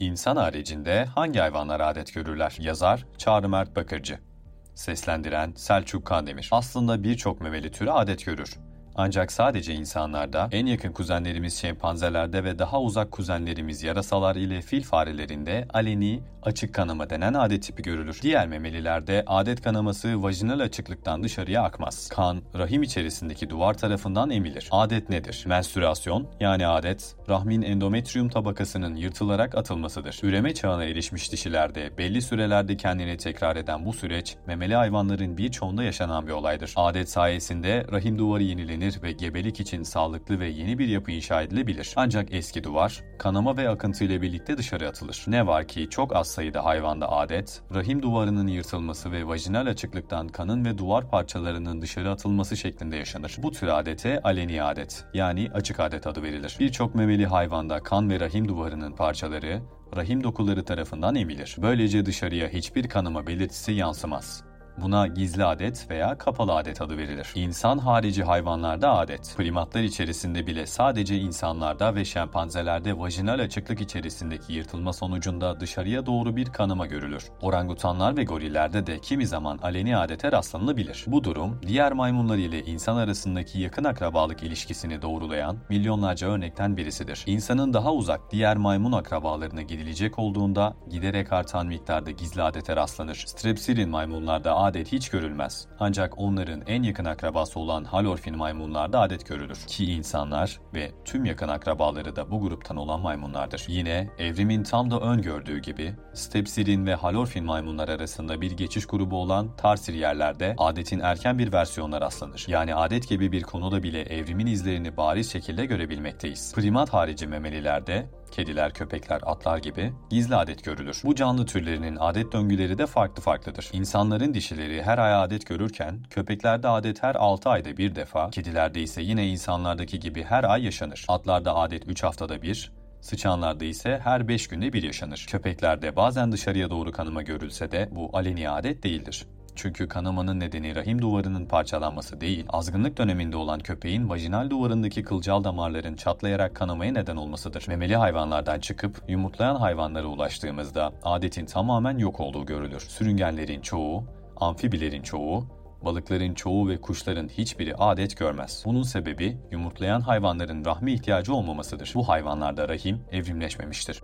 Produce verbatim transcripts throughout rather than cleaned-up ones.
İnsan haricinde hangi hayvanlar adet görürler? Yazar Çağrı Mert Bakırcı. Seslendiren Selçuk Kandemir. Aslında birçok memeli türü adet görür. Ancak sadece insanlarda, en yakın kuzenlerimiz şempanzelerde ve daha uzak kuzenlerimiz yarasalar ile fil farelerinde aleni, açık kanama denen adet tipi görülür. Diğer memelilerde adet kanaması vajinal açıklıktan dışarıya akmaz. Kan, rahim içerisindeki duvar tarafından emilir. Adet nedir? Menstrüasyon, yani adet, rahmin endometrium tabakasının yırtılarak atılmasıdır. Üreme çağına erişmiş dişilerde belli sürelerde kendini tekrar eden bu süreç, memeli hayvanların birçoğunda yaşanan bir olaydır. Adet sayesinde rahim duvarı yenilenir ve gebelik için sağlıklı ve yeni bir yapı inşa edilebilir. Ancak eski duvar, kanama ve akıntı ile birlikte dışarı atılır. Ne var ki çok az sayıda hayvanda adet, rahim duvarının yırtılması ve vajinal açıklıktan kanın ve duvar parçalarının dışarı atılması şeklinde yaşanır. Bu tür adete aleni adet, yani açık adet adı verilir. Birçok memeli hayvanda kan ve rahim duvarının parçaları, rahim dokuları tarafından emilir. Böylece dışarıya hiçbir kanama belirtisi yansımaz. Buna gizli adet veya kapalı adet adı verilir. İnsan harici hayvanlarda adet, primatlar içerisinde bile sadece insanlarda ve şempanzelerde vajinal açıklık içerisindeki yırtılma sonucunda dışarıya doğru bir kanama görülür. Orangutanlar ve gorillerde de kimi zaman aleni adete rastlanılabilir. Bu durum, diğer maymunlar ile insan arasındaki yakın akrabalık ilişkisini doğrulayan milyonlarca örnekten birisidir. İnsanın daha uzak diğer maymun akrabalarına gidilecek olduğunda giderek artan miktarda gizli adete rastlanır. Strepsilin maymunlarda adet hiç görülmez. Ancak onların en yakın akrabası olan halorfin maymunlarda adet görülür. Ki insanlar ve tüm yakın akrabaları da bu gruptan olan maymunlardır. Yine evrimin tam da öngördüğü gibi strepsilin ve halorfin maymunlar arasında bir geçiş grubu olan tarsiriyerlerde adetin erken bir versiyonuna rastlanır. Yani adet gibi bir konuda bile evrimin izlerini bariz şekilde görebilmekteyiz. Primat harici memelilerde kediler, köpekler, atlar gibi gizli adet görülür. Bu canlı türlerinin adet döngüleri de farklı farklıdır. İnsanların dişileri her ay adet görürken, köpeklerde adet her altı ayda bir defa, kedilerde ise yine insanlardaki gibi her ay yaşanır. Atlarda adet üç haftada bir, sıçanlarda ise her beş günde bir yaşanır. Köpeklerde bazen dışarıya doğru kanama görülse de bu aleni adet değildir. Çünkü kanamanın nedeni rahim duvarının parçalanması değil, azgınlık döneminde olan köpeğin vajinal duvarındaki kılcal damarların çatlayarak kanamaya neden olmasıdır. Memeli hayvanlardan çıkıp yumurtlayan hayvanlara ulaştığımızda adetin tamamen yok olduğu görülür. Sürüngenlerin çoğu, amfibilerin çoğu, balıkların çoğu ve kuşların hiçbiri adet görmez. Bunun sebebi yumurtlayan hayvanların rahme ihtiyacı olmamasıdır. Bu hayvanlarda rahim evrimleşmemiştir.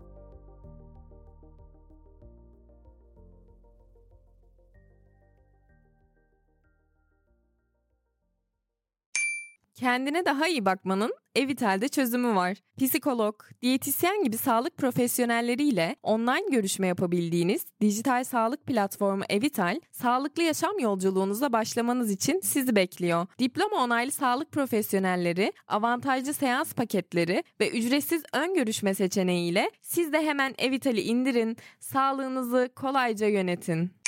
Kendine daha iyi bakmanın Evital'de çözümü var. Psikolog, diyetisyen gibi sağlık profesyonelleriyle online görüşme yapabildiğiniz dijital sağlık platformu Evital, sağlıklı yaşam yolculuğunuza başlamanız için sizi bekliyor. Diploma onaylı sağlık profesyonelleri, avantajlı seans paketleri ve ücretsiz ön görüşme seçeneğiyle siz de hemen Evital'i indirin, sağlığınızı kolayca yönetin.